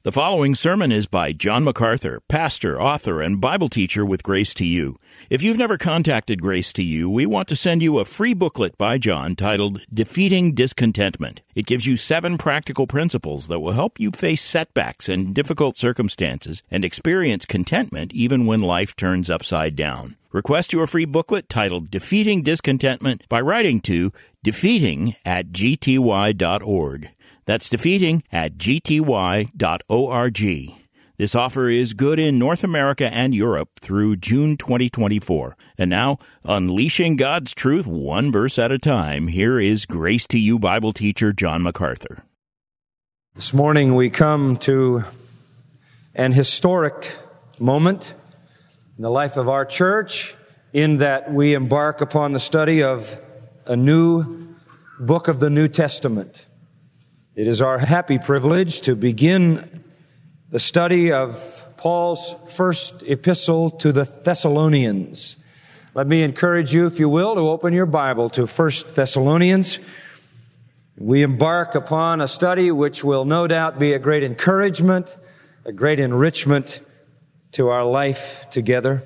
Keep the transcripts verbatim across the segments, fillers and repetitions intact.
The following sermon is by John MacArthur, pastor, author, and Bible teacher with Grace to You. If you've never contacted Grace to You, we want to send you a free booklet by John titled Defeating Discontentment. It gives you seven practical principles that will help you face setbacks and difficult circumstances and experience contentment even when life turns upside down. Request your free booklet titled Defeating Discontentment by writing to defeating at g t y dot org. That's defeating at g t y dot org. This offer is good in North America and Europe through June twenty twenty-four. And now, unleashing God's truth one verse at a time, here is Grace to You Bible teacher John MacArthur. This morning we come to an historic moment in the life of our church in that we embark upon the study of a new book of the New Testament. It is our happy privilege to begin the study of Paul's first epistle to the Thessalonians. Let me encourage you, if you will, to open your Bible to First Thessalonians. We embark upon a study which will no doubt be a great encouragement, a great enrichment to our life together.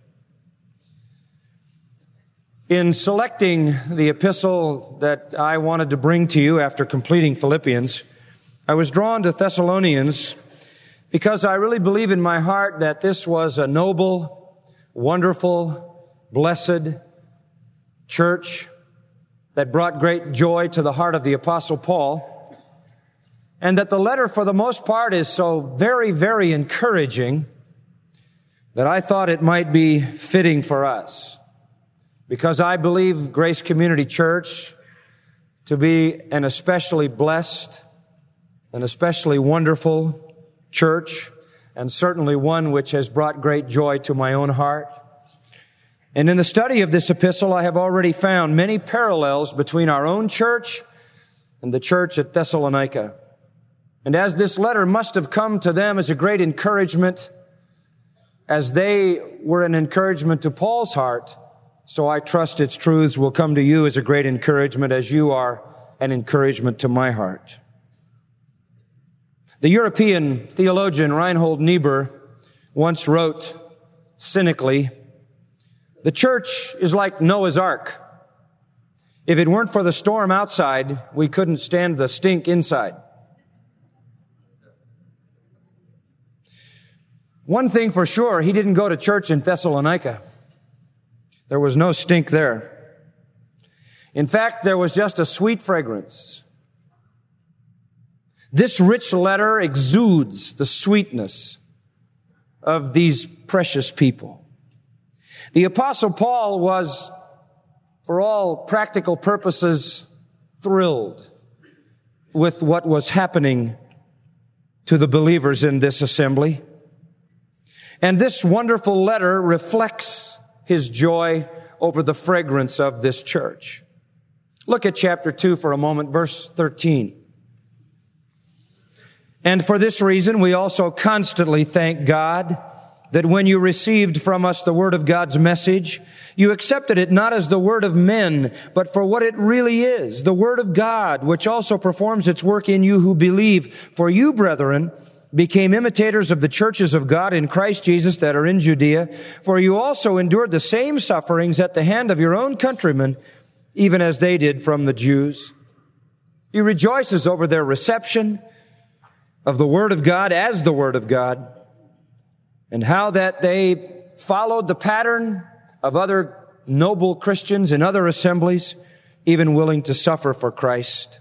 In selecting the epistle that I wanted to bring to you after completing Philippians, I was drawn to Thessalonians because I really believe in my heart that this was a noble, wonderful, blessed church that brought great joy to the heart of the Apostle Paul, and that the letter for the most part is so very, very encouraging that I thought it might be fitting for us. Because I believe Grace Community Church to be an especially blessed, an especially wonderful church, and certainly one which has brought great joy to my own heart. And in the study of this epistle, I have already found many parallels between our own church and the church at Thessalonica. And as this letter must have come to them as a great encouragement, as they were an encouragement to Paul's heart, so I trust its truths will come to you as a great encouragement as you are an encouragement to my heart. The European theologian Reinhold Niebuhr once wrote cynically, "The church is like Noah's Ark. If it weren't for the storm outside, we couldn't stand the stink inside." One thing for sure, he didn't go to church in Thessalonica. There was no stink there. In fact, there was just a sweet fragrance. This rich letter exudes the sweetness of these precious people. The Apostle Paul was, for all practical purposes, thrilled with what was happening to the believers in this assembly. And this wonderful letter reflects his joy over the fragrance of this church. Look at chapter two for a moment, verse thirteen. "And for this reason we also constantly thank God that when you received from us the word of God's message, you accepted it not as the word of men, but for what it really is, the word of God, which also performs its work in you who believe. For you, brethren, became imitators of the churches of God in Christ Jesus that are in Judea, for you also endured the same sufferings at the hand of your own countrymen, even as they did from the Jews." He rejoices over their reception of the Word of God as the Word of God, and how that they followed the pattern of other noble Christians in other assemblies, even willing to suffer for Christ.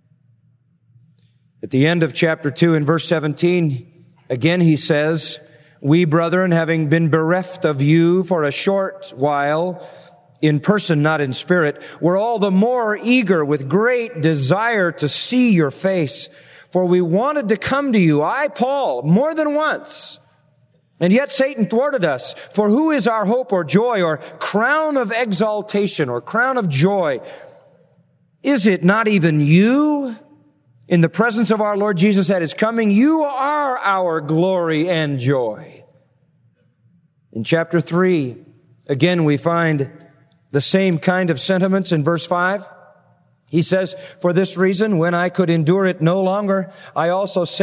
At the end of chapter two in verse seventeen, again he says, "We, brethren, having been bereft of you for a short while, in person, not in spirit, were all the more eager with great desire to see your face. For we wanted to come to you, I, Paul, more than once. And yet Satan thwarted us. For who is our hope or joy or crown of exaltation or crown of joy? Is it not even you? In the presence of our Lord Jesus at his coming, you are our glory and joy." In chapter three, again we find the same kind of sentiments in verse five. He says, "For this reason, when I could endure it no longer, I also sent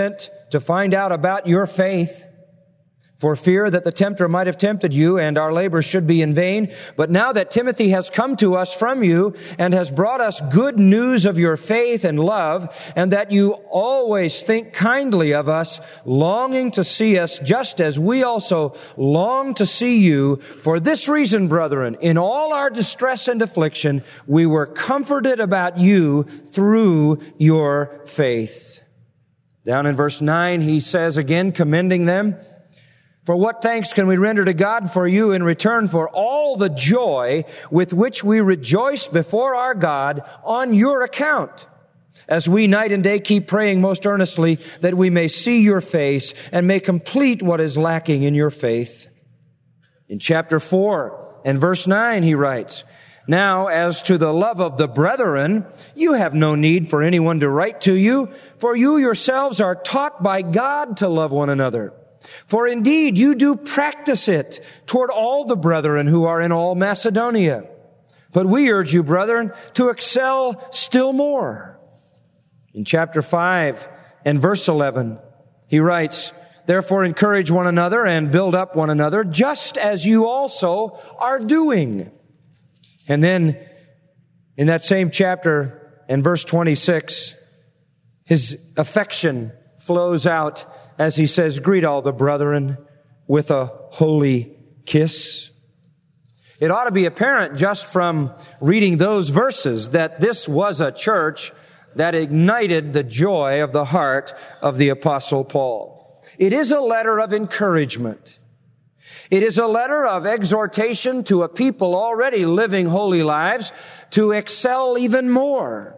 to find out about your faith, for fear that the tempter might have tempted you and our labor should be in vain. But now that Timothy has come to us from you and has brought us good news of your faith and love, and that you always think kindly of us, longing to see us just as we also long to see you. For this reason, brethren, in all our distress and affliction, we were comforted about you through your faith. Down in verse nine, he says again, commending them, for what thanks can we render to God for you in return for all the joy with which we rejoice before our God on your account, as we night and day keep praying most earnestly that we may see your face and may complete what is lacking in your faith. In chapter four and verse nine, he writes, now, as to the love of the brethren, you have no need for anyone to write to you, for you yourselves are taught by God to love one another. For indeed, you do practice it toward all the brethren who are in all Macedonia. But we urge you, brethren, to excel still more. In chapter five and verse eleven, he writes, therefore encourage one another and build up one another, just as you also are doing. And then in that same chapter and verse twenty-six, his affection flows out as he says, greet all the brethren with a holy kiss. It ought to be apparent just from reading those verses that this was a church that ignited the joy of the heart of the Apostle Paul. It is a letter of encouragement. It is a letter of exhortation to a people already living holy lives to excel even more.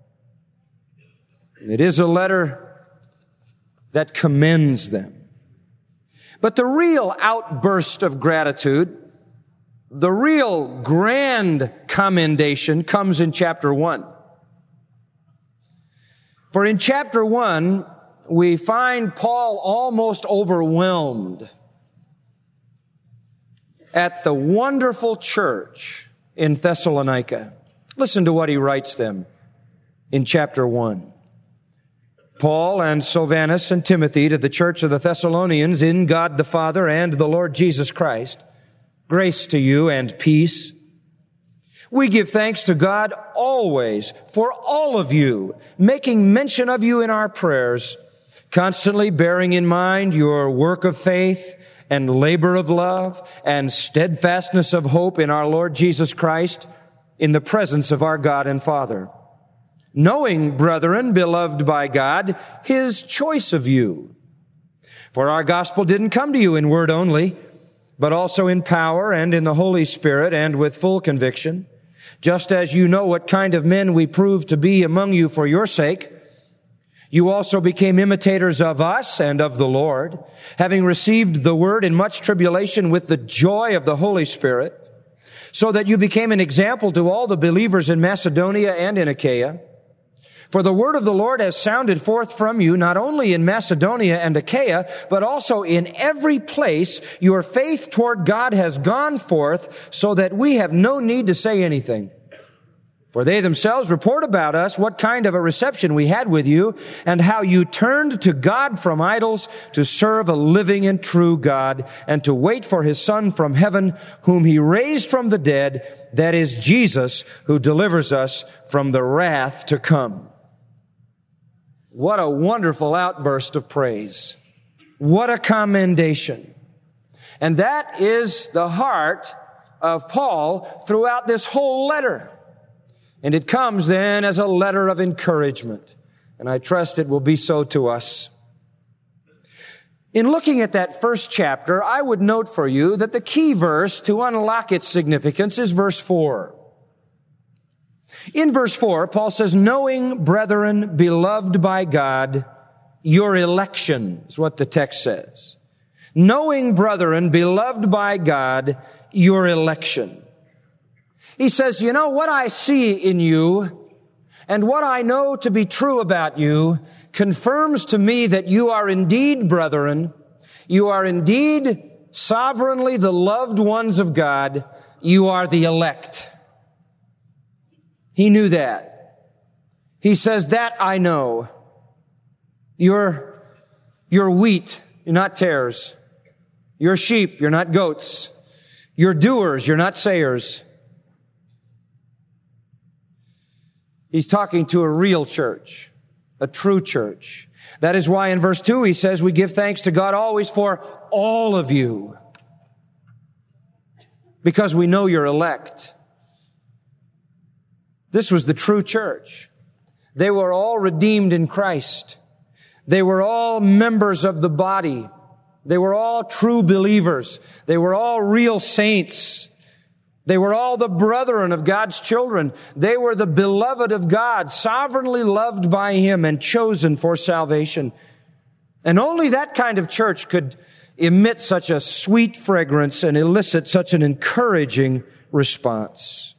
It is a letter that commends them. But the real outburst of gratitude, the real grand commendation comes in chapter one. For in chapter one, we find Paul almost overwhelmed at the wonderful church in Thessalonica. Listen to what he writes them in chapter one. Paul and Silvanus and Timothy to the church of the Thessalonians in God the Father and the Lord Jesus Christ, grace to you and peace. We give thanks to God always for all of you, making mention of you in our prayers, constantly bearing in mind your work of faith and labor of love and steadfastness of hope in our Lord Jesus Christ in the presence of our God and Father. Knowing, brethren, beloved by God, His choice of you. For our gospel didn't come to you in word only, but also in power and in the Holy Spirit and with full conviction, just as you know what kind of men we proved to be among you for your sake. You also became imitators of us and of the Lord, having received the word in much tribulation with the joy of the Holy Spirit, so that you became an example to all the believers in Macedonia and in Achaia. For the word of the Lord has sounded forth from you, not only in Macedonia and Achaia, but also in every place your faith toward God has gone forth, so that we have no need to say anything. For they themselves report about us what kind of a reception we had with you, and how you turned to God from idols to serve a living and true God, and to wait for His Son from heaven, whom He raised from the dead, that is Jesus, who delivers us from the wrath to come. What a wonderful outburst of praise. What a commendation. And that is the heart of Paul throughout this whole letter. And it comes then as a letter of encouragement. And I trust it will be so to us. In looking at that first chapter, I would note for you that the key verse to unlock its significance is verse four. In verse four, Paul says, knowing, brethren, beloved by God, your election is what the text says. Knowing, brethren, beloved by God, your election. He says, you know, what I see in you and what I know to be true about you confirms to me that you are indeed brethren. You are indeed sovereignly the loved ones of God. You are the elect. He knew that. He says, that I know. You're You're wheat, you're not tares. You're sheep, you're not goats. You're doers, you're not sayers. He's talking to a real church, a true church. That is why in verse two he says, we give thanks to God always for all of you, because we know you're elect. This was the true church. They were all redeemed in Christ. They were all members of the body. They were all true believers. They were all real saints. They were all the brethren of God's children. They were the beloved of God, sovereignly loved by Him and chosen for salvation. And only that kind of church could emit such a sweet fragrance and elicit such an encouraging response.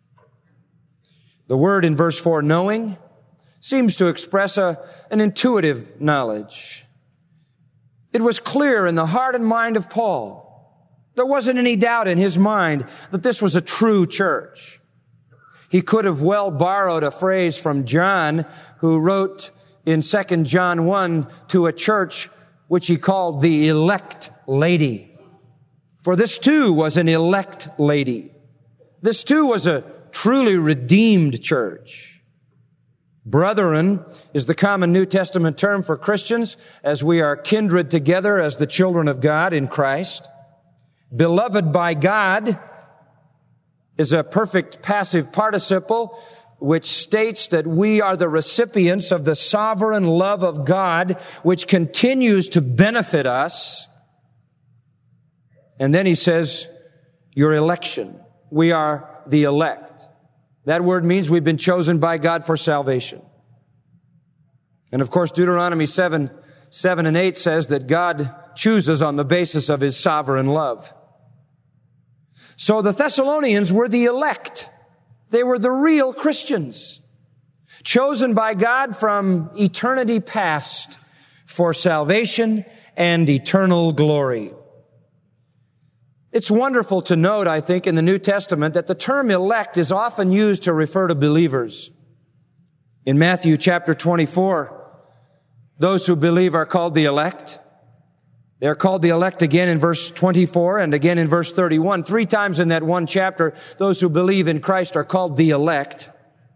The word in verse four, knowing, seems to express a, an intuitive knowledge. It was clear in the heart and mind of Paul. There wasn't any doubt in his mind that this was a true church. He could have well borrowed a phrase from John, who wrote in Second John one to a church which he called the elect lady. For this too was an elect lady. This too was a truly redeemed church. Brethren is the common New Testament term for Christians, as we are kindred together as the children of God in Christ. Beloved by God is a perfect passive participle which states that we are the recipients of the sovereign love of God, which continues to benefit us. And then he says, your election. We are the elect. That word means we've been chosen by God for salvation. And of course, Deuteronomy seven, seven and eight says that God chooses on the basis of His sovereign love. So the Thessalonians were the elect. They were the real Christians, chosen by God from eternity past for salvation and eternal glory. It's wonderful to note, I think, in the New Testament that the term elect is often used to refer to believers. In Matthew chapter twenty-four, those who believe are called the elect. They're called the elect again in verse twenty-four and again in verse thirty-one. Three times in that one chapter, those who believe in Christ are called the elect.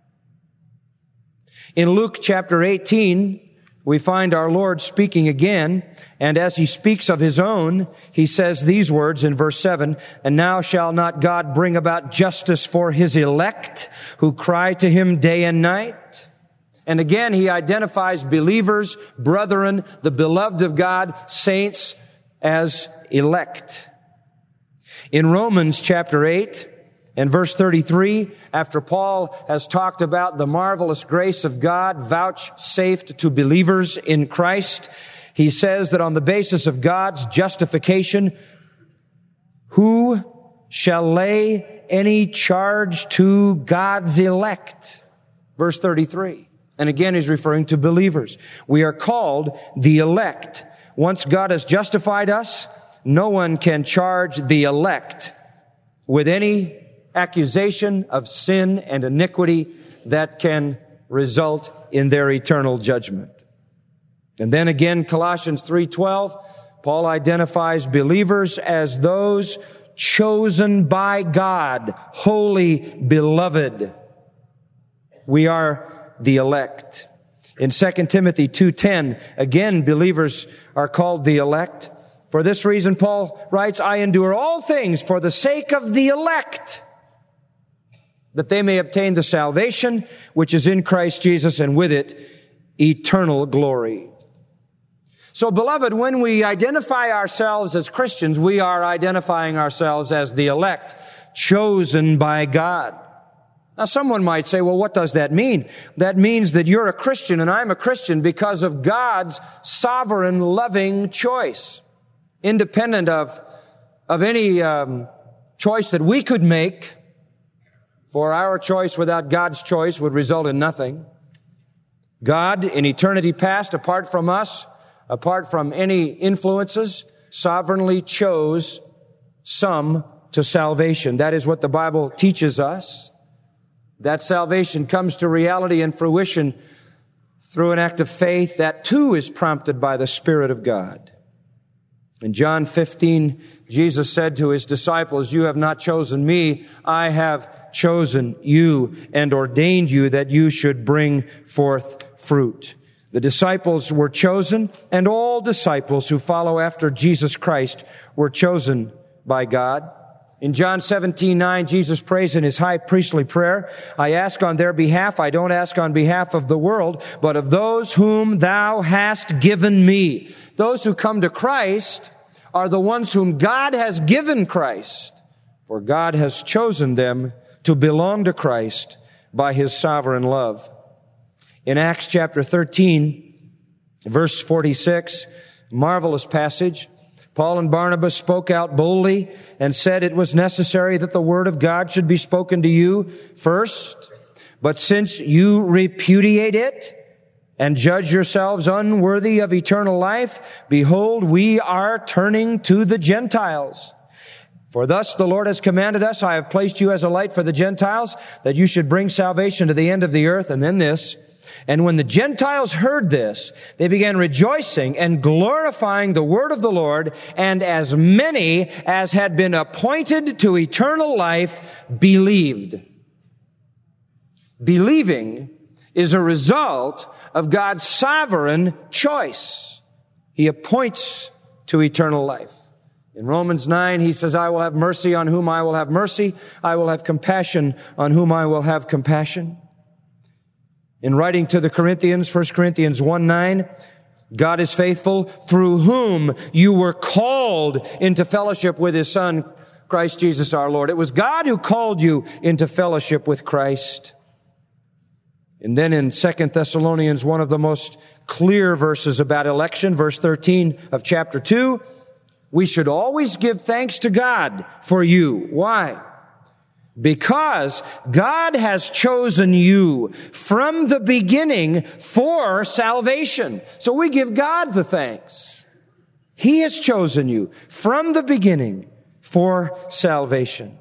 In Luke chapter eighteen, we find our Lord speaking again, and as He speaks of His own, He says these words in verse seven, and now shall not God bring about justice for His elect, who cry to Him day and night? And again, He identifies believers, brethren, the beloved of God, saints, as elect. In Romans chapter eight and verse thirty-three, after Paul has talked about the marvelous grace of God vouchsafed to believers in Christ, he says that on the basis of God's justification, who shall lay any charge to God's elect? Verse thirty-three. And again, he's referring to believers. We are called the elect. Once God has justified us, no one can charge the elect with any accusation of sin and iniquity that can result in their eternal judgment. And then again, Colossians three twelve, Paul identifies believers as those chosen by God, holy, beloved. We are the elect. In Second Timothy two ten, again, believers are called the elect. For this reason, Paul writes, I endure all things for the sake of the elect, that they may obtain the salvation which is in Christ Jesus, and with it, eternal glory. So, beloved, when we identify ourselves as Christians, we are identifying ourselves as the elect, chosen by God. Now, someone might say, well, what does that mean? That means that you're a Christian and I'm a Christian because of God's sovereign, loving choice, independent of, of any um, choice that we could make. For our choice without God's choice would result in nothing. God, in eternity past, apart from us, apart from any influences, sovereignly chose some to salvation. That is what the Bible teaches us. That salvation comes to reality and fruition through an act of faith, that too is prompted by the Spirit of God. In John fifteen, Jesus said to his disciples, "You have not chosen me, I have chosen you and ordained you that you should bring forth fruit." The disciples were chosen, and all disciples who follow after Jesus Christ were chosen by God. In John seventeen nine, Jesus prays in his high priestly prayer, "I ask on their behalf, I don't ask on behalf of the world, but of those whom thou hast given me." Those who come to Christ are the ones whom God has given Christ, for God has chosen them to belong to Christ by his sovereign love. In Acts chapter thirteen, verse forty-six, marvelous passage, Paul and Barnabas spoke out boldly and said it was necessary that the word of God should be spoken to you first. But since you repudiate it and judge yourselves unworthy of eternal life, behold, we are turning to the Gentiles. For thus the Lord has commanded us, I have placed you as a light for the Gentiles, that you should bring salvation to the end of the earth. And then this, and when the Gentiles heard this, they began rejoicing and glorifying the word of the Lord, and as many as had been appointed to eternal life believed. Believing is a result of God's sovereign choice. He appoints to eternal life. In Romans nine, he says, "I will have mercy on whom I will have mercy. I will have compassion on whom I will have compassion." In writing to the Corinthians, First Corinthians one nine, God is faithful, through whom you were called into fellowship with his Son, Christ Jesus our Lord. It was God who called you into fellowship with Christ. And then in Second Thessalonians, one of the most clear verses about election, verse thirteen of chapter two, we should always give thanks to God for you. Why? Because God has chosen you from the beginning for salvation. So we give God the thanks. He has chosen you from the beginning for salvation.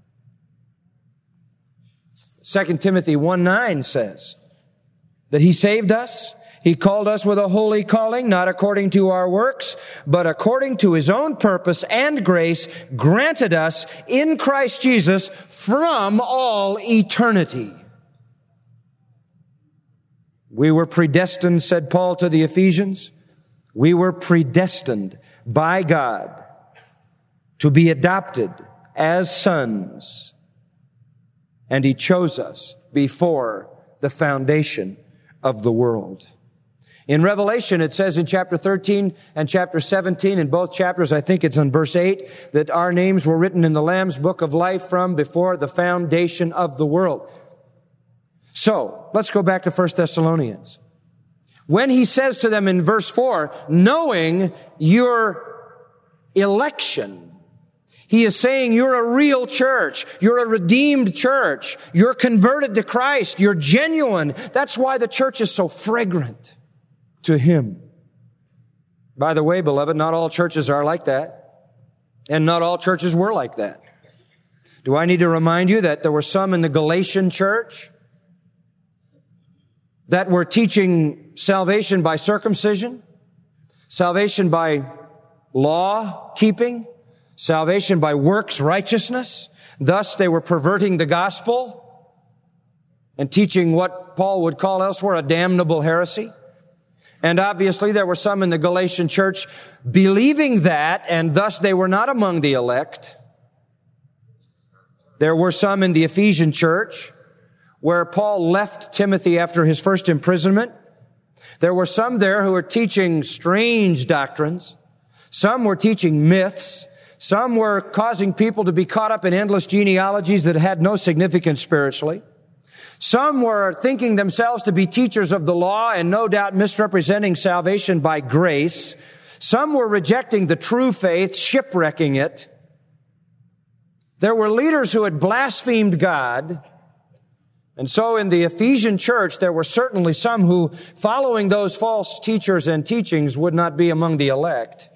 Second Timothy one nine says that he saved us. He called us with a holy calling, not according to our works, but according to his own purpose and grace granted us in Christ Jesus from all eternity. We were predestined, said Paul to the Ephesians. We were predestined by God to be adopted as sons. And he chose us before the foundation of the world. In Revelation, it says in chapter thirteen and chapter seventeen, in both chapters, I think it's in verse eight, that our names were written in the Lamb's book of life from before the foundation of the world. So, let's go back to First Thessalonians. When he says to them in verse four, knowing your election, he is saying you're a real church. You're a redeemed church. You're converted to Christ. You're genuine. That's why the church is so fragrant to him. By the way, beloved, not all churches are like that. And not all churches were like that. Do I need to remind you that there were some in the Galatian church that were teaching salvation by circumcision, salvation by law keeping, salvation by works righteousness. Thus, they were perverting the gospel and teaching what Paul would call elsewhere a damnable heresy. And obviously, there were some in the Galatian church believing that, and thus they were not among the elect. There were some in the Ephesian church where Paul left Timothy after his first imprisonment. There were some there who were teaching strange doctrines. Some were teaching myths. Some were causing people to be caught up in endless genealogies that had no significance spiritually. Some were thinking themselves to be teachers of the law and no doubt misrepresenting salvation by grace. Some were rejecting the true faith, shipwrecking it. There were leaders who had blasphemed God. And so in the Ephesian church, there were certainly some who, following those false teachers and teachings, would not be among the elect.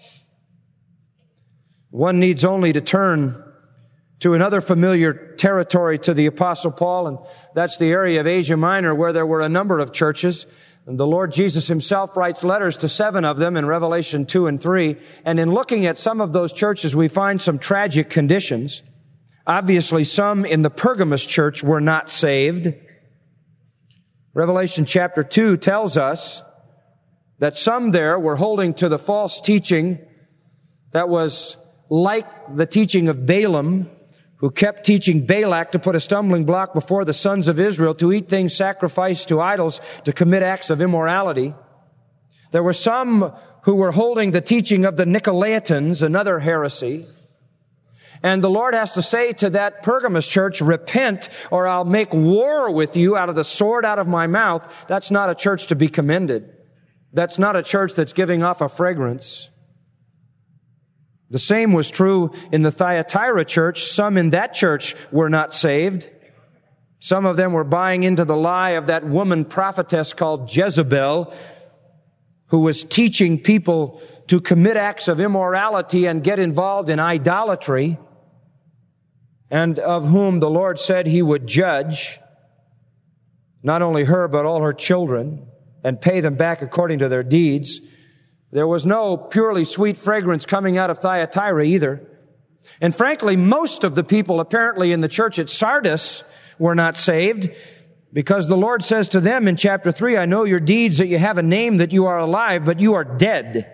One needs only to turn to another familiar territory to the Apostle Paul, and that's the area of Asia Minor, where there were a number of churches And the Lord Jesus himself writes letters to seven of them in Revelation two and three. And in looking at some of those churches, we find some tragic conditions. Obviously, some in the Pergamos church were not saved. Revelation chapter two tells us that some there were holding to the false teaching that was like the teaching of Balaam, who kept teaching Balak to put a stumbling block before the sons of Israel, to eat things sacrificed to idols, to commit acts of immorality. There were some who were holding the teaching of the Nicolaitans, another heresy. And the Lord has to say to that Pergamos church, repent, or I'll make war with you out of the sword out of my mouth. That's not a church to be commended. That's not a church that's giving off a fragrance. The same was true in the Thyatira church. Some in that church were not saved. Some of them were buying into the lie of that woman prophetess called Jezebel, who was teaching people to commit acts of immorality and get involved in idolatry, and of whom the Lord said he would judge not only her, but all her children, and pay them back according to their deeds. There was no purely sweet fragrance coming out of Thyatira either. And frankly, most of the people apparently in the church at Sardis were not saved, because the Lord says to them in chapter three, I know your deeds, that you have a name, that you are alive, but you are dead.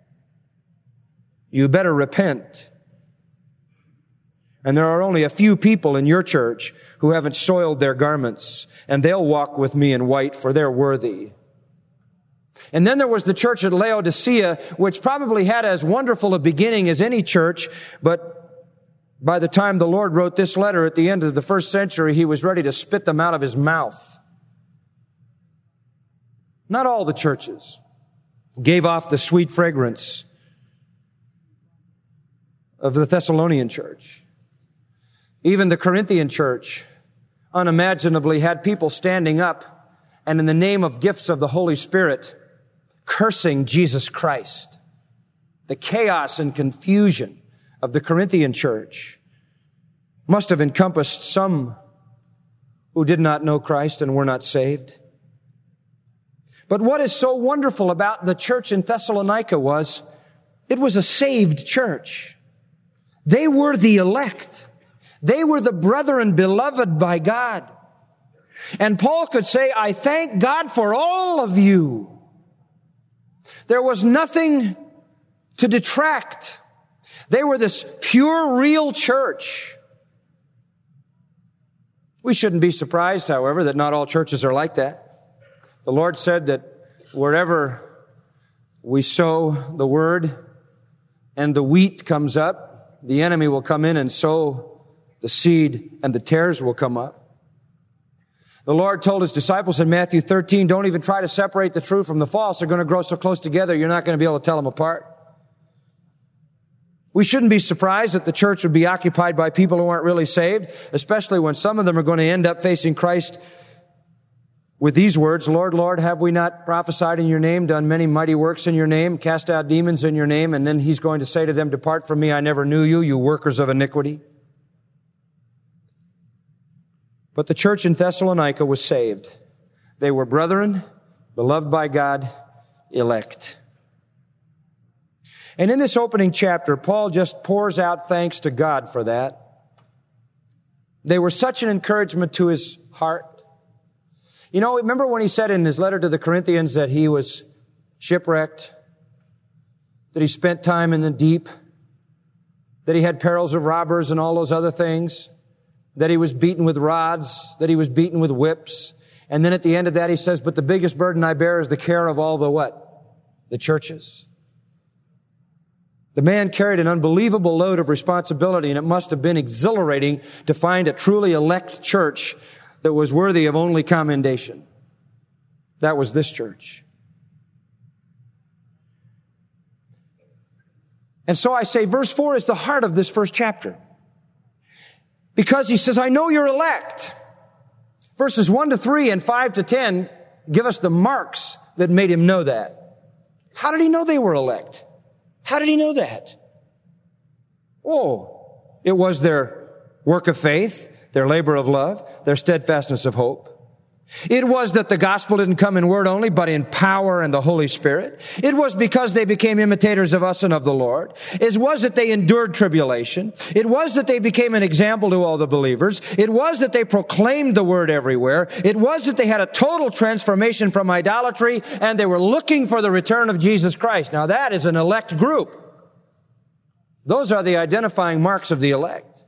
You better repent. And there are only a few people in your church who haven't soiled their garments, and they'll walk with me in white, for they're worthy. And then there was the church at Laodicea, which probably had as wonderful a beginning as any church, but by the time the Lord wrote this letter at the end of the first century, he was ready to spit them out of his mouth. Not all the churches gave off the sweet fragrance of the Thessalonian church. Even the Corinthian church unimaginably had people standing up and in the name of gifts of the Holy Spirit cursing Jesus Christ. The chaos and confusion of the Corinthian church must have encompassed some who did not know Christ and were not saved. But what is so wonderful about the church in Thessalonica was it was a saved church. They were the elect. They were the brethren beloved by God. And Paul could say, I thank God for all of you. There was nothing to detract. They were this pure, real church. We shouldn't be surprised, however, that not all churches are like that. The Lord said that wherever we sow the word and the wheat comes up, the enemy will come in and sow the seed, and the tares will come up. The Lord told his disciples in Matthew thirteen, don't even try to separate the true from the false. They're going to grow so close together, you're not going to be able to tell them apart. We shouldn't be surprised that the church would be occupied by people who aren't really saved, especially when some of them are going to end up facing Christ with these words, Lord, Lord, have we not prophesied in your name, done many mighty works in your name, cast out demons in your name? And then he's going to say to them, depart from me, I never knew you, you workers of iniquity. But the church in Thessalonica was saved. They were brethren, beloved by God, elect. And in this opening chapter, Paul just pours out thanks to God for that. They were such an encouragement to his heart. You know, remember when he said in his letter to the Corinthians that he was shipwrecked, that he spent time in the deep, that he had perils of robbers and all those other things, that he was beaten with rods, that he was beaten with whips. And then at the end of that, he says, but the biggest burden I bear is the care of all the what? The churches. The man carried an unbelievable load of responsibility, and it must have been exhilarating to find a truly elect church that was worthy of only commendation. That was this church. And so I say verse four is the heart of this first chapter. Because he says, I know you're elect. Verses one to three and five to ten give us the marks that made him know that. How did he know they were elect? How did he know that? Oh, it was their work of faith, their labor of love, their steadfastness of hope. It was that the gospel didn't come in word only, but in power and the Holy Spirit. It was because they became imitators of us and of the Lord. It was that they endured tribulation. It was that they became an example to all the believers. It was that they proclaimed the word everywhere. It was that they had a total transformation from idolatry, and they were looking for the return of Jesus Christ. Now that is an elect group. Those are the identifying marks of the elect.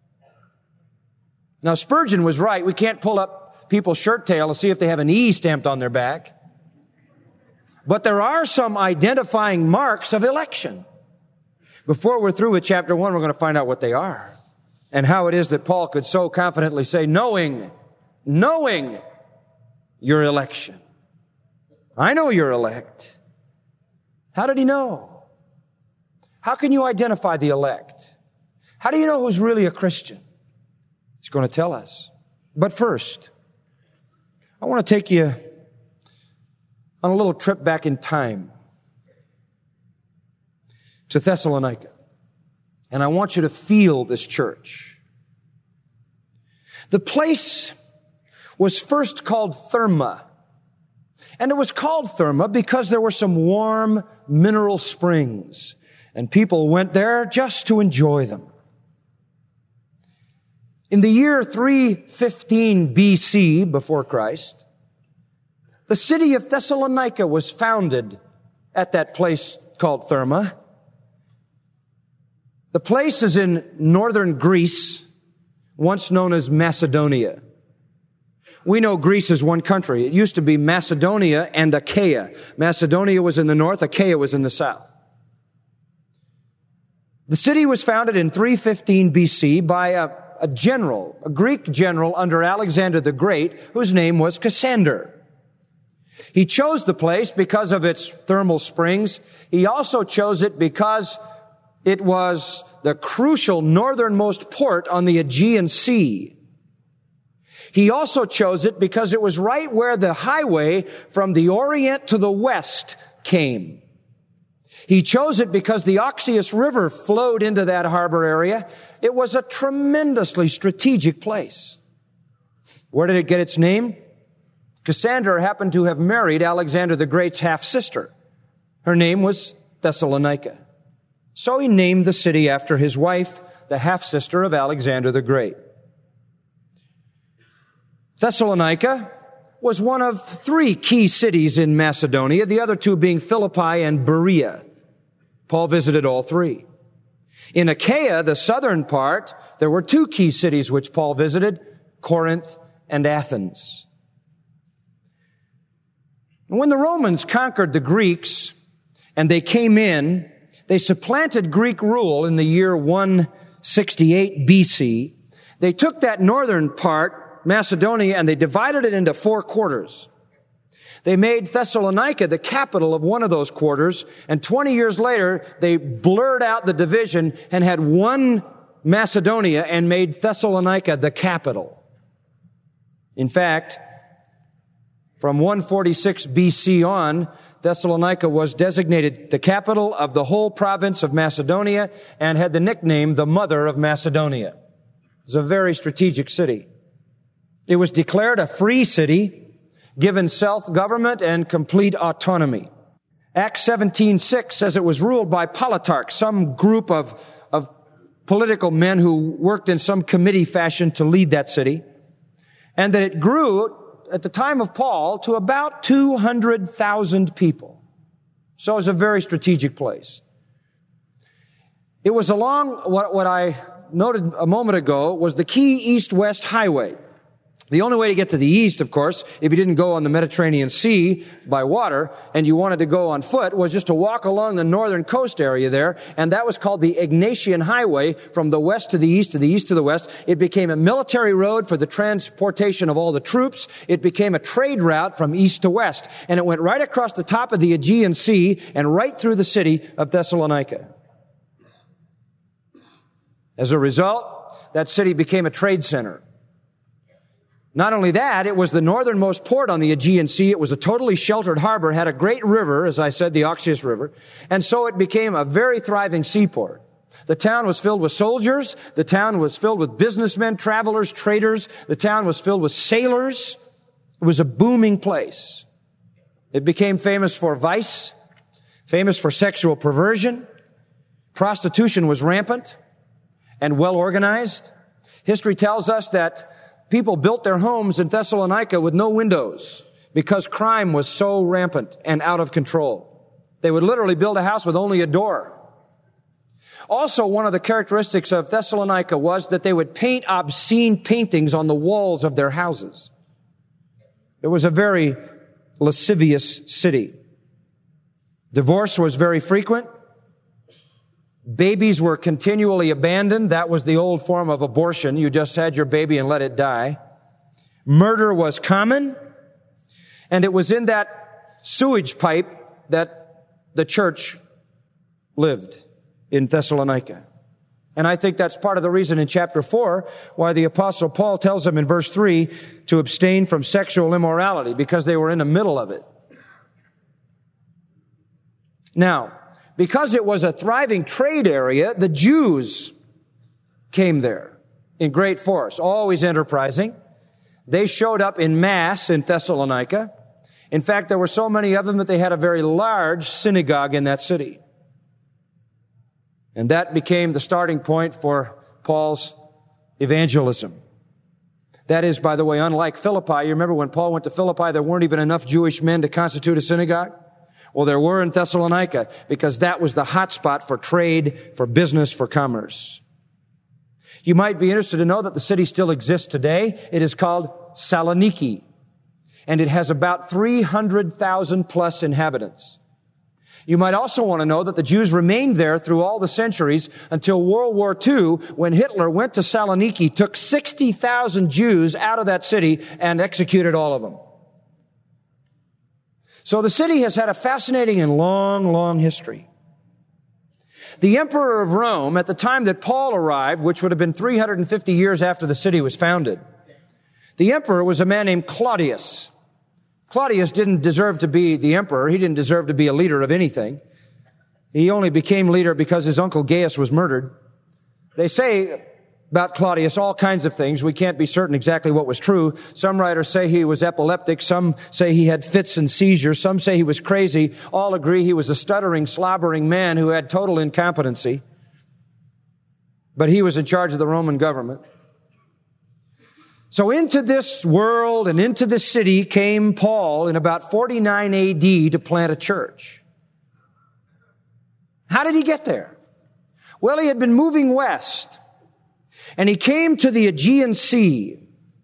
Now Spurgeon was right. We can't pull up people's shirt tail and see if they have an E stamped on their back. But there are some identifying marks of election. Before we're through with chapter one, we're going to find out what they are and how it is that Paul could so confidently say, knowing, knowing your election. I know you're elect. How did he know? How can you identify the elect? How do you know who's really a Christian? He's going to tell us. But first, I want to take you on a little trip back in time to Thessalonica. And I want you to feel this church. The place was first called Therma. And it was called Therma because there were some warm mineral springs. And people went there just to enjoy them. In the year three fifteen B C, before Christ, the city of Thessalonica was founded at that place called Therma. The place is in northern Greece, once known as Macedonia. We know Greece is one country. It used to be Macedonia and Achaia. Macedonia was in the north, Achaia was in the south. The city was founded in three fifteen B C by a a general, a Greek general under Alexander the Great, whose name was Cassander. He chose the place because of its thermal springs. He also chose it because it was the crucial northernmost port on the Aegean Sea. He also chose it because it was right where the highway from the Orient to the West came. He chose it because the Oxyus River flowed into that harbor area. It was a tremendously strategic place. Where did it get its name? Cassander happened to have married Alexander the Great's half-sister. Her name was Thessalonica. So he named the city after his wife, the half-sister of Alexander the Great. Thessalonica was one of three key cities in Macedonia, the other two being Philippi and Berea. Paul visited all three. In Achaia, the southern part, there were two key cities which Paul visited, Corinth and Athens. When the Romans conquered the Greeks and they came in, they supplanted Greek rule in the year one sixty-eight B C. They took that northern part, Macedonia, and they divided it into four quarters. They made Thessalonica the capital of one of those quarters, and twenty years later, they blurred out the division and had one Macedonia and made Thessalonica the capital. In fact, from one forty-six B C on, Thessalonica was designated the capital of the whole province of Macedonia and had the nickname the Mother of Macedonia. It was a very strategic city. It was declared a free city, given self-government and complete autonomy. Acts seventeen six says it was ruled by Politarchs, some group of, of political men who worked in some committee fashion to lead that city, and that it grew at the time of Paul to about two hundred thousand people. So it was a very strategic place. It was along what, what I noted a moment ago was the key east-west highway. The only way to get to the east, of course, if you didn't go on the Mediterranean Sea by water and you wanted to go on foot, was just to walk along the northern coast area there, and that was called the Egnatian Highway from the west to the east, to the east to the west. It became a military road for the transportation of all the troops. It became a trade route from east to west, and it went right across the top of the Aegean Sea and right through the city of Thessalonica. As a result, that city became a trade center. Not only that, it was the northernmost port on the Aegean Sea. It was a totally sheltered harbor, had a great river, as I said, the Oxyus River, and so it became a very thriving seaport. The town was filled with soldiers. The town was filled with businessmen, travelers, traders. The town was filled with sailors. It was a booming place. It became famous for vice, famous for sexual perversion. Prostitution was rampant and well organized. History tells us that people built their homes in Thessalonica with no windows because crime was so rampant and out of control. They would literally build a house with only a door. Also, one of the characteristics of Thessalonica was that they would paint obscene paintings on the walls of their houses. It was a very lascivious city. Divorce was very frequent. Babies were continually abandoned. That was the old form of abortion. You just had your baby and let it die. Murder was common. And it was in that sewage pipe that the church lived in Thessalonica. And I think that's part of the reason in chapter four why the Apostle Paul tells them in verse three to abstain from sexual immorality, because they were in the middle of it. Now, because it was a thriving trade area, the Jews came there in great force, always enterprising. They showed up in mass in Thessalonica. In fact, there were so many of them that they had a very large synagogue in that city. And that became the starting point for Paul's evangelism. That is, by the way, unlike Philippi. You remember when Paul went to Philippi, there weren't even enough Jewish men to constitute a synagogue? Well, there were in Thessalonica, because that was the hot spot for trade, for business, for commerce. You might be interested to know that the city still exists today. It is called Saloniki, and it has about three hundred thousand plus inhabitants. You might also want to know that the Jews remained there through all the centuries until World War Two, when Hitler went to Saloniki, took sixty thousand Jews out of that city and executed all of them. So the city has had a fascinating and long, long history. The emperor of Rome, at the time that Paul arrived, which would have been three hundred fifty years after the city was founded, the emperor was a man named Claudius. Claudius didn't deserve to be the emperor. He didn't deserve to be a leader of anything. He only became leader because his uncle Gaius was murdered. They say about Claudius all kinds of things. We can't be certain exactly what was true. Some writers say he was epileptic. Some say he had fits and seizures. Some say he was crazy. All agree he was a stuttering, slobbering man who had total incompetency. But he was in charge of the Roman government. So into this world and into this city came Paul in about forty-nine A D to plant a church. How did he get there? Well, he had been moving west, and he came to the Aegean Sea.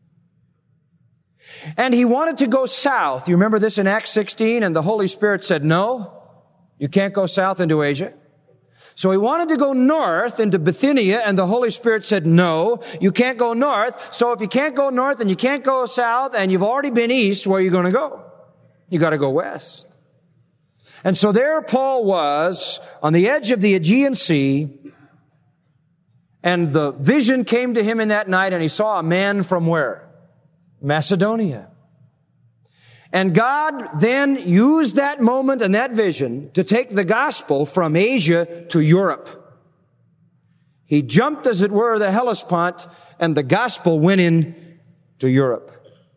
And he wanted to go south. You remember this in Acts sixteen? And the Holy Spirit said, no, you can't go south into Asia. So he wanted to go north into Bithynia, and the Holy Spirit said, no, you can't go north. So if you can't go north and you can't go south and you've already been east, where are you going to go? You got to go west. And so there Paul was on the edge of the Aegean Sea, and the vision came to him in that night, and he saw a man from where? Macedonia. And God then used that moment and that vision to take the gospel from Asia to Europe. He jumped, as it were, the Hellespont, and the gospel went in to Europe.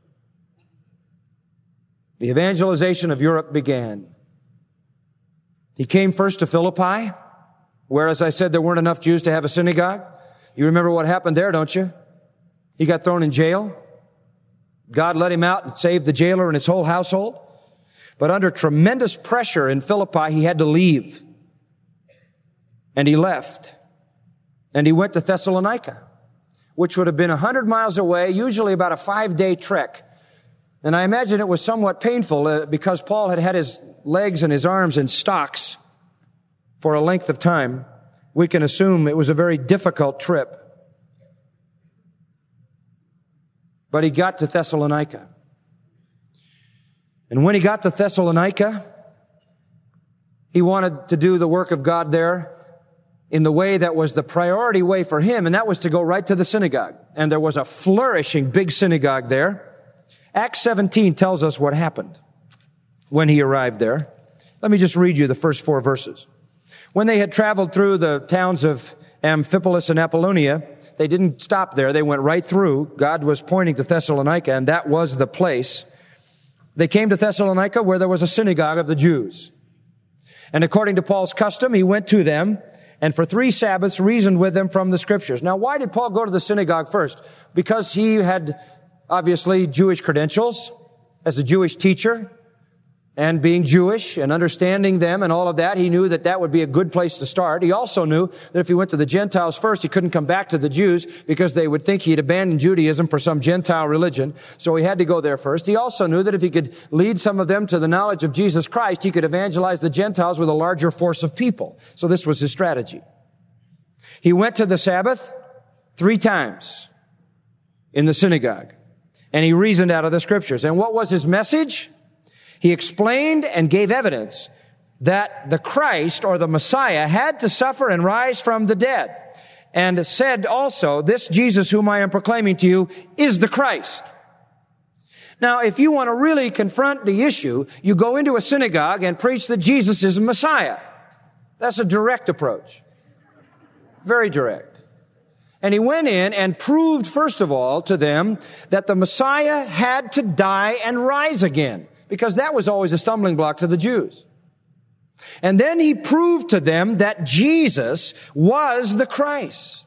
The evangelization of Europe began. He came first to Philippi, where, as I said, there weren't enough Jews to have a synagogue. You remember what happened there, don't you? He got thrown in jail. God let him out and saved the jailer and his whole household. But under tremendous pressure in Philippi, he had to leave. And he left. And he went to Thessalonica, which would have been a hundred miles away, usually about a five-day trek. And I imagine it was somewhat painful uh, because Paul had had his legs and his arms in stocks for a length of time. We can assume it was a very difficult trip. But he got to Thessalonica. And when he got to Thessalonica, he wanted to do the work of God there in the way that was the priority way for him, and that was to go right to the synagogue. And there was a flourishing big synagogue there. Acts seventeen tells us what happened when he arrived there. Let me just read you the first four verses. When they had traveled through the towns of Amphipolis and Apollonia, they didn't stop there. They went right through. God was pointing to Thessalonica, and that was the place. They came to Thessalonica where there was a synagogue of the Jews. And according to Paul's custom, he went to them and for three Sabbaths reasoned with them from the Scriptures. Now, why did Paul go to the synagogue first? Because he had obviously Jewish credentials as a Jewish teacher, and being Jewish and understanding them and all of that, he knew that that would be a good place to start. He also knew that if he went to the Gentiles first, he couldn't come back to the Jews because they would think he'd abandoned Judaism for some Gentile religion. So he had to go there first. He also knew that if he could lead some of them to the knowledge of Jesus Christ, he could evangelize the Gentiles with a larger force of people. So this was his strategy. He went to the Sabbath three times in the synagogue, and he reasoned out of the Scriptures. And what was his message? He explained and gave evidence that the Christ or the Messiah had to suffer and rise from the dead, and said also, this Jesus whom I am proclaiming to you is the Christ. Now, if you want to really confront the issue, you go into a synagogue and preach that Jesus is a Messiah. That's a direct approach. Very direct. And he went in and proved, first of all, to them that the Messiah had to die and rise again, because that was always a stumbling block to the Jews. And then he proved to them that Jesus was the Christ.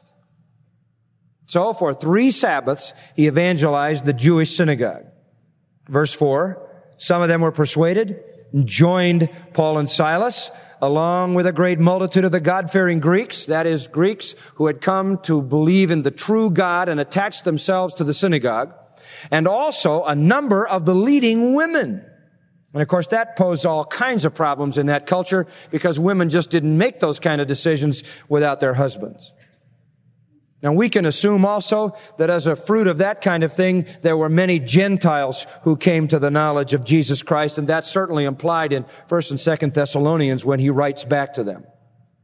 So for three Sabbaths, he evangelized the Jewish synagogue. Verse four, some of them were persuaded, joined Paul and Silas, along with a great multitude of the God-fearing Greeks, that is, Greeks who had come to believe in the true God and attached themselves to the synagogue, and also a number of the leading women. And of course, that posed all kinds of problems in that culture because women just didn't make those kind of decisions without their husbands. Now, we can assume also that as a fruit of that kind of thing, there were many Gentiles who came to the knowledge of Jesus Christ, and that's certainly implied in First and Second Thessalonians when he writes back to them.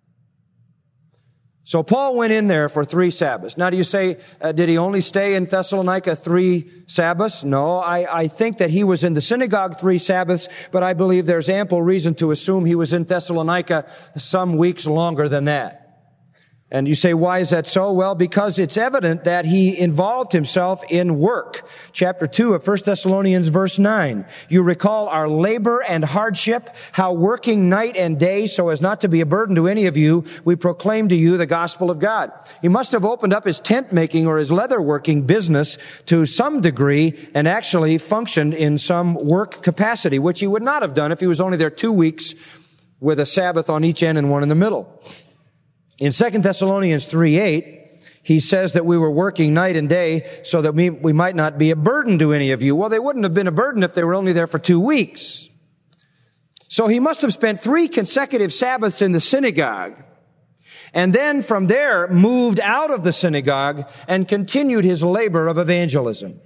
So Paul went in there for three Sabbaths. Now, do you say, uh, did he only stay in Thessalonica three Sabbaths? No, I, I think that he was in the synagogue three Sabbaths, but I believe there's ample reason to assume he was in Thessalonica some weeks longer than that. And you say, why is that so? Well, because it's evident that he involved himself in work. Chapter two of First Thessalonians verse nine. You recall our labor and hardship, how working night and day so as not to be a burden to any of you, we proclaim to you the gospel of God. He must have opened up his tent making or his leather working business to some degree and actually functioned in some work capacity, which he would not have done if he was only there two weeks with a Sabbath on each end and one in the middle. In Second Thessalonians three eight, he says that we were working night and day so that we, we might not be a burden to any of you. Well, they wouldn't have been a burden if they were only there for two weeks. So he must have spent three consecutive Sabbaths in the synagogue, and then from there moved out of the synagogue and continued his labor of evangelism.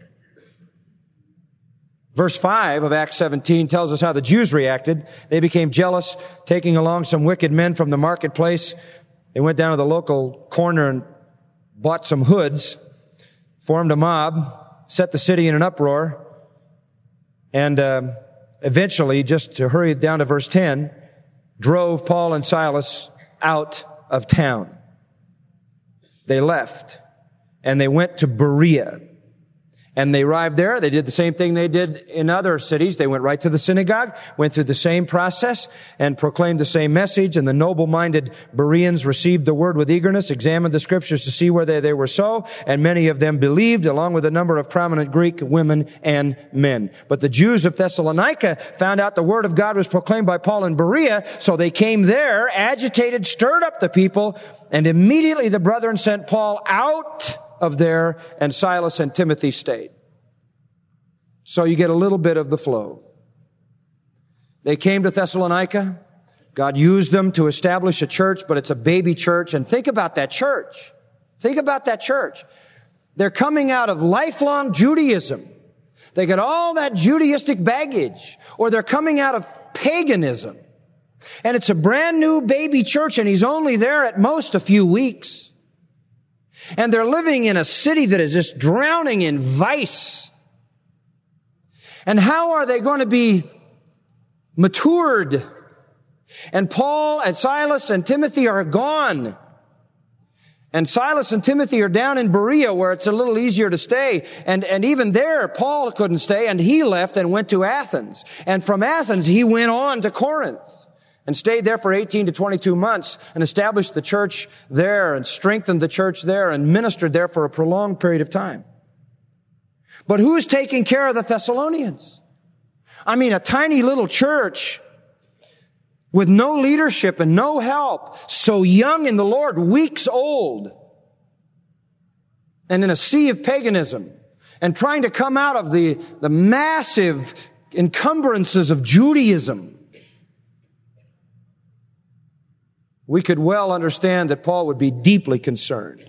Verse five of Acts seventeen tells us how the Jews reacted. They became jealous, taking along some wicked men from the marketplace. They went down to the local corner and bought some hoods, formed a mob, set the city in an uproar, and uh, eventually, just to hurry down to verse ten, drove Paul and Silas out of town. They left, and they went to Berea. And they arrived there. They did the same thing they did in other cities. They went right to the synagogue, went through the same process, and proclaimed the same message. And the noble-minded Bereans received the word with eagerness, examined the scriptures to see whether they were so, and many of them believed, along with a number of prominent Greek women and men. But the Jews of Thessalonica found out the word of God was proclaimed by Paul in Berea, so they came there, agitated, stirred up the people, and immediately the brethren sent Paul out of there, and Silas and Timothy stayed. So you get a little bit of the flow. They came to Thessalonica. God used them to establish a church, but it's a baby church. And think about that church. Think about that church. They're coming out of lifelong Judaism. They got all that Judaistic baggage, or they're coming out of paganism. And it's a brand new baby church, and he's only there at most a few weeks. And they're living in a city that is just drowning in vice. And how are they going to be matured? And Paul and Silas and Timothy are gone. And Silas and Timothy are down in Berea where it's a little easier to stay. And, and even there, Paul couldn't stay and he left and went to Athens. And from Athens, he went on to Corinth and stayed there for eighteen to twenty-two months and established the church there and strengthened the church there and ministered there for a prolonged period of time. But who's taking care of the Thessalonians? I mean, a tiny little church with no leadership and no help, so young in the Lord, weeks old, and in a sea of paganism, and trying to come out of the, the massive encumbrances of Judaism. We could well understand that Paul would be deeply concerned.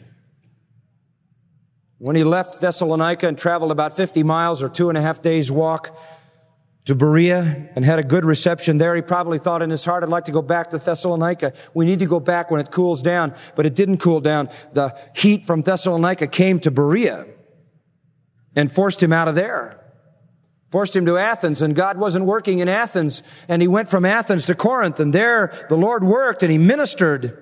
When he left Thessalonica and traveled about fifty miles or two and a half days walk to Berea and had a good reception there, he probably thought in his heart, I'd like to go back to Thessalonica. We need to go back when it cools down. But it didn't cool down. The heat from Thessalonica came to Berea and forced him out of there. Forced him to Athens, and God wasn't working in Athens. And he went from Athens to Corinth, and there the Lord worked and he ministered.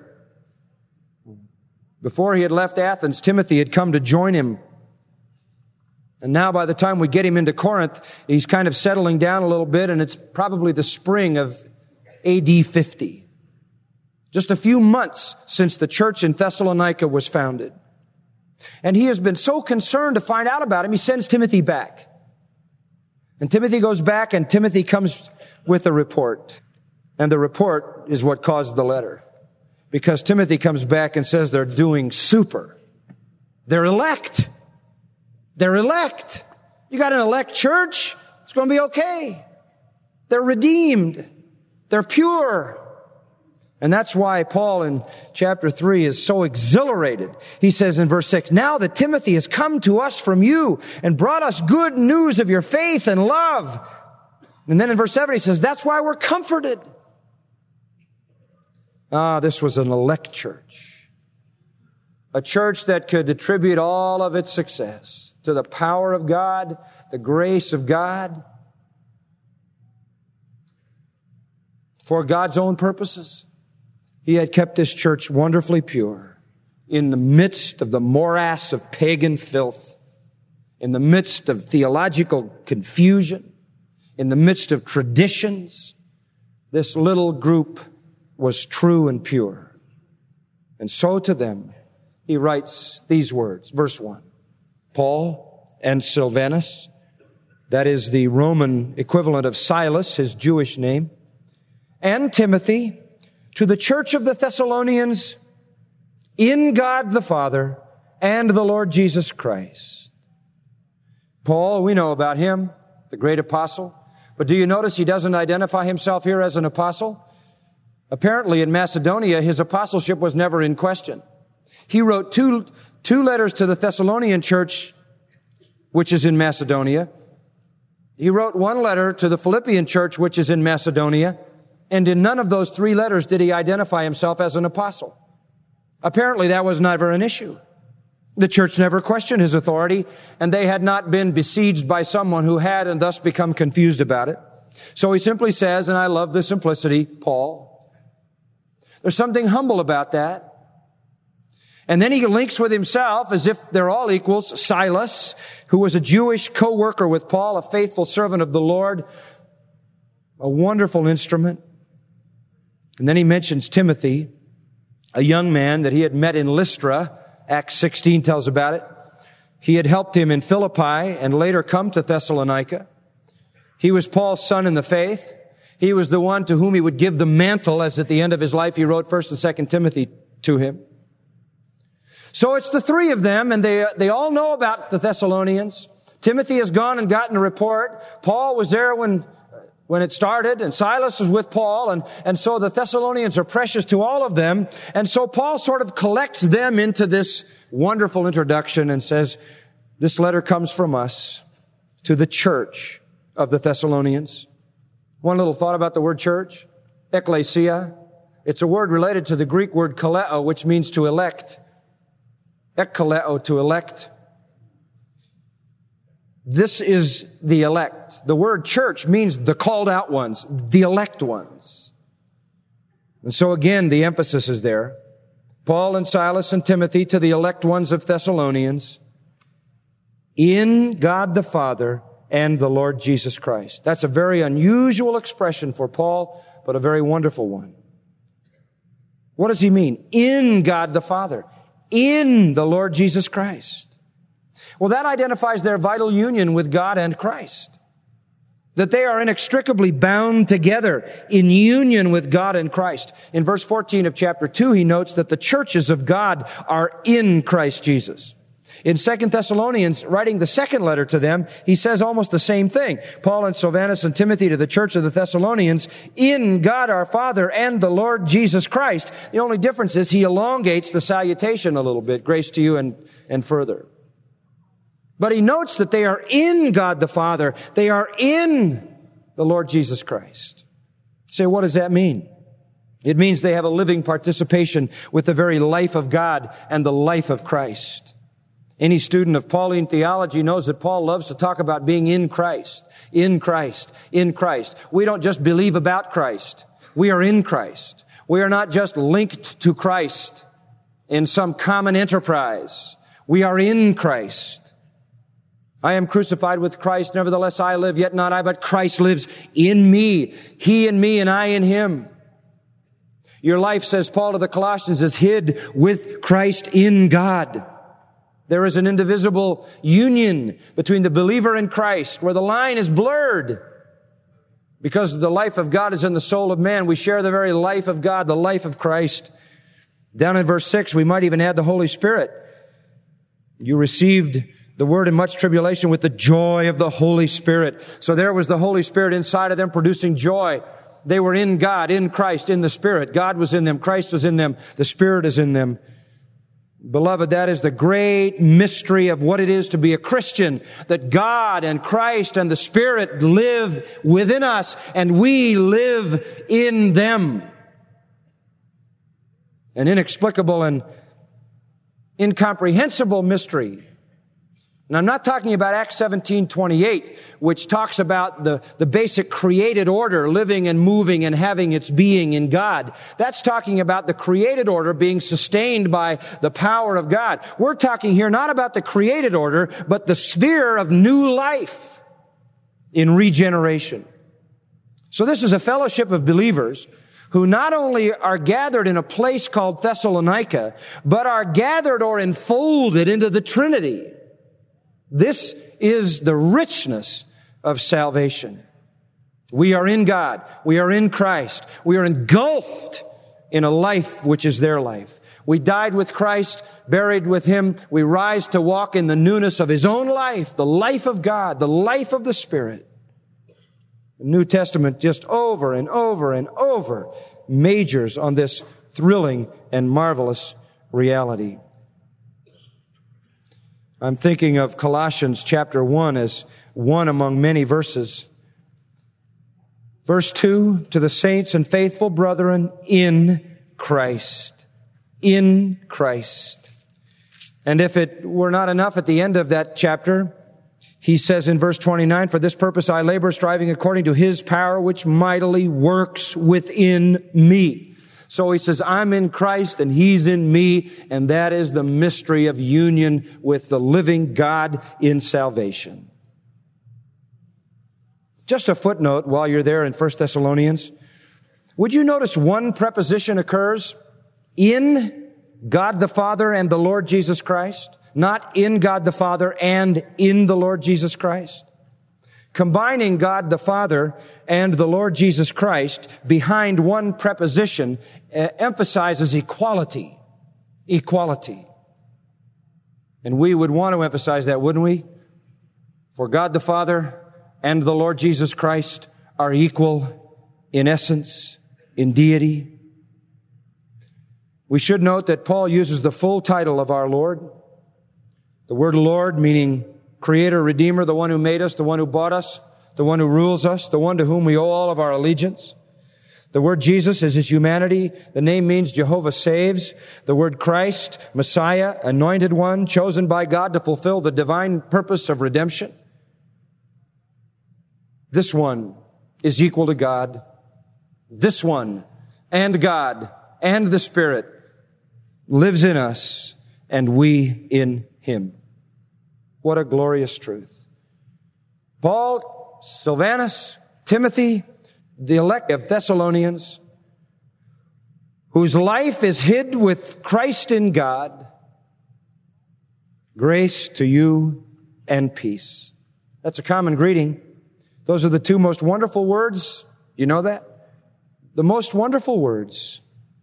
Before he had left Athens, Timothy had come to join him. And now by the time we get him into Corinth, he's kind of settling down a little bit, and it's probably the spring of A D fifty. Just a few months since the church in Thessalonica was founded. And he has been so concerned to find out about him, he sends Timothy back. And Timothy goes back, and Timothy comes with a report. And the report is what caused the letter. Because Timothy comes back and says they're doing super. They're elect. They're elect. You got an elect church, it's going to be okay. They're redeemed. They're pure. And that's why Paul in chapter three is so exhilarated. He says in verse six, now that Timothy has come to us from you and brought us good news of your faith and love. And then in verse seven he says, that's why we're comforted. Ah, this was an elect church. A church that could attribute all of its success to the power of God, the grace of God, for God's own purposes. He had kept this church wonderfully pure in the midst of the morass of pagan filth, in the midst of theological confusion, in the midst of traditions. This little group was true and pure. And so to them, he writes these words, verse one. Paul and Silvanus, that is the Roman equivalent of Silas, his Jewish name, and Timothy, to the church of the Thessalonians in God the Father and the Lord Jesus Christ. Paul, we know about him, the great apostle, but do you notice he doesn't identify himself here as an apostle? Apparently in Macedonia, his apostleship was never in question. He wrote two Two letters to the Thessalonian church, which is in Macedonia. He wrote one letter to the Philippian church, which is in Macedonia. And in none of those three letters did he identify himself as an apostle. Apparently that was never an issue. The church never questioned his authority, and they had not been besieged by someone who had and thus become confused about it. So he simply says, and I love the simplicity, Paul. There's something humble about that. And then he links with himself, as if they're all equals, Silas, who was a Jewish co-worker with Paul, a faithful servant of the Lord, a wonderful instrument. And then he mentions Timothy, a young man that he had met in Lystra. Acts sixteen tells about it. He had helped him in Philippi and later come to Thessalonica. He was Paul's son in the faith. He was the one to whom he would give the mantle, as at the end of his life he wrote First and Second Timothy to him. So it's the three of them, and they they all know about the Thessalonians. Timothy has gone and gotten a report. Paul was there when when it started, and Silas was with Paul, and, and so the Thessalonians are precious to all of them. And so Paul sort of collects them into this wonderful introduction and says, this letter comes from us to the church of the Thessalonians. One little thought about the word church, ekklesia. It's a word related to the Greek word kaleo, which means to elect. Ekkaleo, to elect. This is the elect. The word church means the called out ones, the elect ones. And so again, the emphasis is there. Paul and Silas and Timothy to the elect ones of Thessalonians, in God the Father and the Lord Jesus Christ. That's a very unusual expression for Paul, but a very wonderful one. What does he mean? In God the Father, in the Lord Jesus Christ. Well, that identifies their vital union with God and Christ. That they are inextricably bound together in union with God and Christ. In verse fourteen of chapter two, he notes that the churches of God are in Christ Jesus. In Second Thessalonians, writing the second letter to them, he says almost the same thing. Paul and Silvanus and Timothy to the church of the Thessalonians, in God our Father and the Lord Jesus Christ. The only difference is he elongates the salutation a little bit, grace to you and, and further. But he notes that they are in God the Father. They are in the Lord Jesus Christ. Say, what does that mean? It means they have a living participation with the very life of God and the life of Christ. Any student of Pauline theology knows that Paul loves to talk about being in Christ, in Christ, in Christ. We don't just believe about Christ. We are in Christ. We are not just linked to Christ in some common enterprise. We are in Christ. I am crucified with Christ, nevertheless I live, yet not I, but Christ lives in me. He in me and I in him. Your life, says Paul to the Colossians, is hid with Christ in God. There is an indivisible union between the believer and Christ where the line is blurred. Because the life of God is in the soul of man. We share the very life of God, the life of Christ. Down in verse six, we might even add the Holy Spirit. You received the word in much tribulation with the joy of the Holy Spirit. So there was the Holy Spirit inside of them producing joy. They were in God, in Christ, in the Spirit. God was in them. Christ was in them. The Spirit is in them. Beloved, that is the great mystery of what it is to be a Christian, that God and Christ and the Spirit live within us and we live in them. An inexplicable and incomprehensible mystery. And I'm not talking about Acts seventeen twenty-eight, which talks about the, the basic created order living and moving and having its being in God. That's talking about the created order being sustained by the power of God. We're talking here not about the created order, but the sphere of new life in regeneration. So this is a fellowship of believers who not only are gathered in a place called Thessalonica, but are gathered or enfolded into the Trinity. This is the richness of salvation. We are in God. We are in Christ. We are engulfed in a life which is their life. We died with Christ, buried with him. We rise to walk in the newness of his own life, the life of God, the life of the Spirit. The New Testament just over and over and over majors on this thrilling and marvelous reality. I'm thinking of Colossians chapter one as one among many verses. Verse two, to the saints and faithful brethren in Christ. In Christ. And if it were not enough at the end of that chapter, he says in verse twenty-nine, for this purpose I labor, striving according to his power, which mightily works within me. So he says, I'm in Christ and he's in me, and that is the mystery of union with the living God in salvation. Just a footnote while you're there in First Thessalonians. Would you notice one preposition occurs? In God the Father and the Lord Jesus Christ. Not in God the Father and in the Lord Jesus Christ. Combining God the Father and the Lord Jesus Christ behind one preposition uh, emphasizes equality. Equality. And we would want to emphasize that, wouldn't we? For God the Father and the Lord Jesus Christ are equal in essence, in deity. We should note that Paul uses the full title of our Lord. The word Lord meaning Creator, Redeemer, the one who made us, the one who bought us, the one who rules us, the one to whom we owe all of our allegiance. The word Jesus is his humanity. The name means Jehovah saves. The word Christ, Messiah, anointed one, chosen by God to fulfill the divine purpose of redemption. This one is equal to God. This one and God and the Spirit lives in us, and we in him. What a glorious truth. Paul, Silvanus, Timothy, the elect of Thessalonians, whose life is hid with Christ in God, grace to you and peace. That's a common greeting. Those are the two most wonderful words. You know that? The most wonderful words.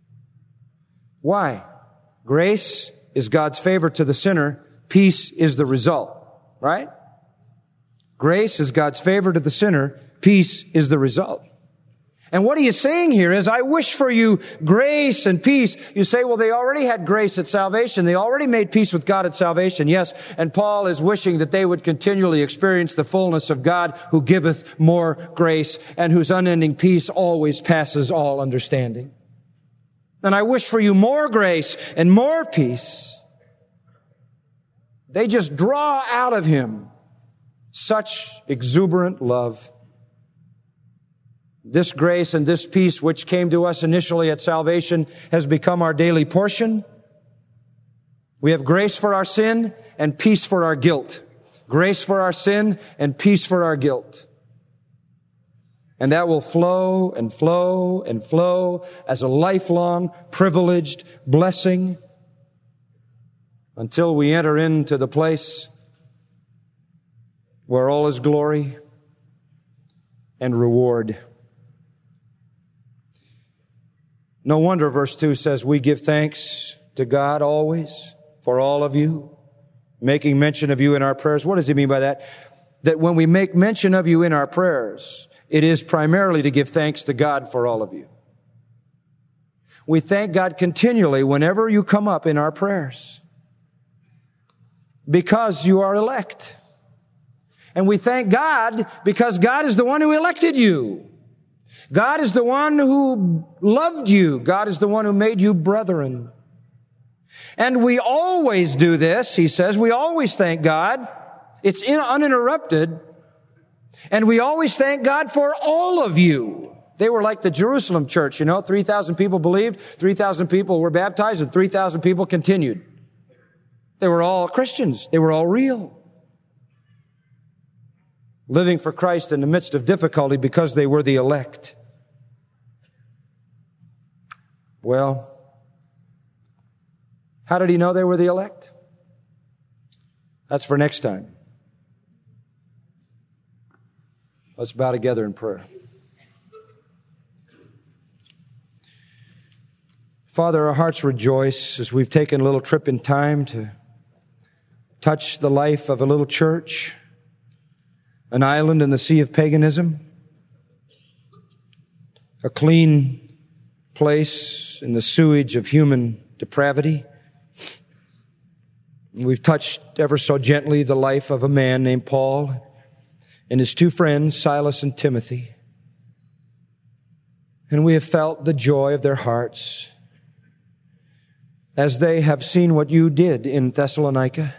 Why? Grace is God's favor to the sinner. Peace is the result. Right? Grace is God's favor to the sinner. Peace is the result. And what he is saying here is, I wish for you grace and peace. You say, well, they already had grace at salvation. They already made peace with God at salvation. Yes, and Paul is wishing that they would continually experience the fullness of God, who giveth more grace and whose unending peace always passes all understanding. And I wish for you more grace and more peace. They just draw out of him such exuberant love. This grace and this peace which came to us initially at salvation has become our daily portion. We have grace for our sin and peace for our guilt. Grace for our sin and peace for our guilt. And that will flow and flow and flow as a lifelong privileged blessing until we enter into the place where all is glory and reward. No wonder verse two says, we give thanks to God always for all of you, making mention of you in our prayers. What does he mean by that? That when we make mention of you in our prayers, it is primarily to give thanks to God for all of you. We thank God continually whenever you come up in our prayers, because you are elect. And we thank God because God is the one who elected you. God is the one who loved you. God is the one who made you brethren. And we always do this, he says. We always thank God. It's in, uninterrupted. And we always thank God for all of you. They were like the Jerusalem church, you know. three thousand people believed, three thousand people were baptized, and three thousand people continued. They were all Christians. They were all real. Living for Christ in the midst of difficulty because they were the elect. Well, how did he know they were the elect? That's for next time. Let's bow together in prayer. Father, our hearts rejoice as we've taken a little trip in time to touch the life of a little church, an island in the sea of paganism, a clean place in the sewage of human depravity. We've touched ever so gently the life of a man named Paul and his two friends, Silas and Timothy. And we have felt the joy of their hearts as they have seen what you did in Thessalonica.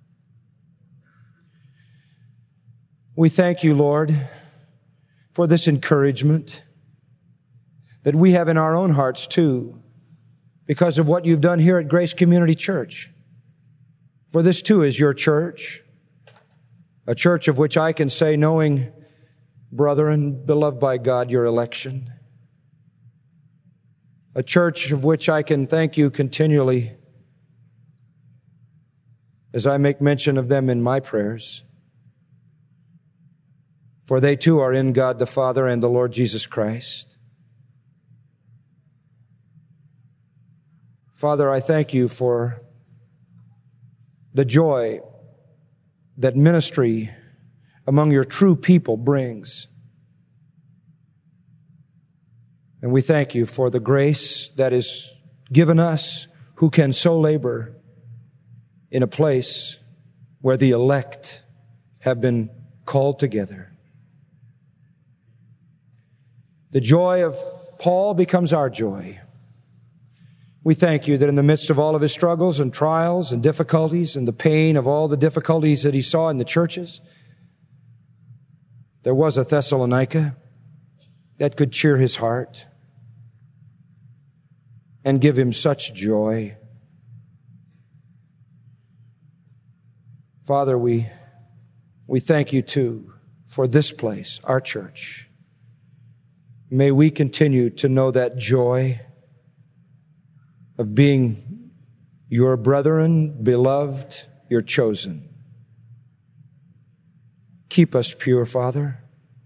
We thank you, Lord, for this encouragement that we have in our own hearts too, because of what you've done here at Grace Community Church. For this too is your church, a church of which I can say, knowing, brethren, beloved by God, your election. A church of which I can thank you continually as I make mention of them in my prayers. For they too are in God the Father and the Lord Jesus Christ. Father, I thank you for the joy that ministry among your true people brings. And we thank you for the grace that is given us who can so labor in a place where the elect have been called together. The joy of Paul becomes our joy. We thank you that in the midst of all of his struggles and trials and difficulties and the pain of all the difficulties that he saw in the churches, there was a Thessalonica that could cheer his heart and give him such joy Father, we, we thank you too for this place, our church. May we continue to know that joy of being your brethren, beloved, your chosen. Keep us pure, Father,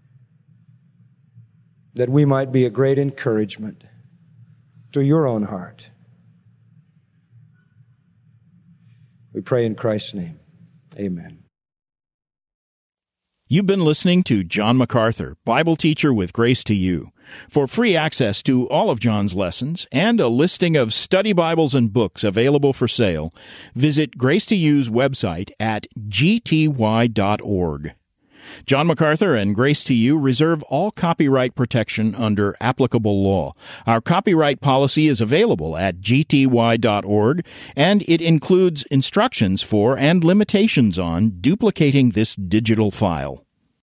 that we might be a great encouragement to your own heart. We pray in Christ's name. Amen. You've been listening to John MacArthur, Bible teacher with Grace to You. For free access to all of John's lessons and a listing of study Bibles and books available for sale, visit Grace to You's website at g t y dot org. John MacArthur and Grace to You reserve all copyright protection under applicable law. Our copyright policy is available at g t y dot org, and it includes instructions for and limitations on duplicating this digital file.